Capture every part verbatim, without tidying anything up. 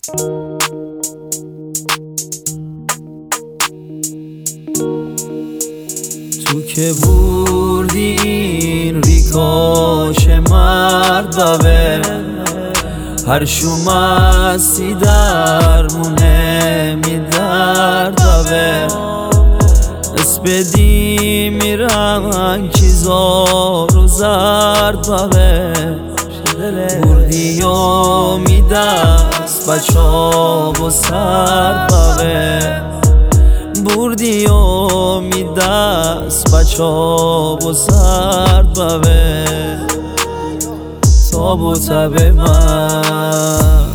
تو که بردی این ریکاش مرد ببه، هر شومستی درمونه می درد ببه، اس بدی میرن چیزا رو زرد ببه، بردی و می دست بچا و سرد ببه، بردی و می دست بچا و سرد ببه، تاب و تب من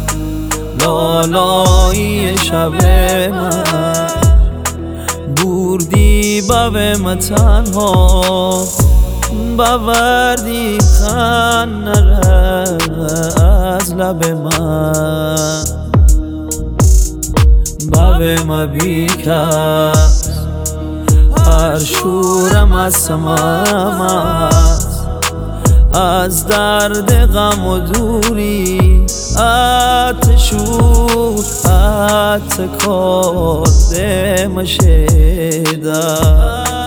لالایی شب من، بردی ببه من تنها بوردی خن نره از لب من، ببه من بیکس هر شورم از سمم از درد غم و دوری، اتشور اتکار دمشیده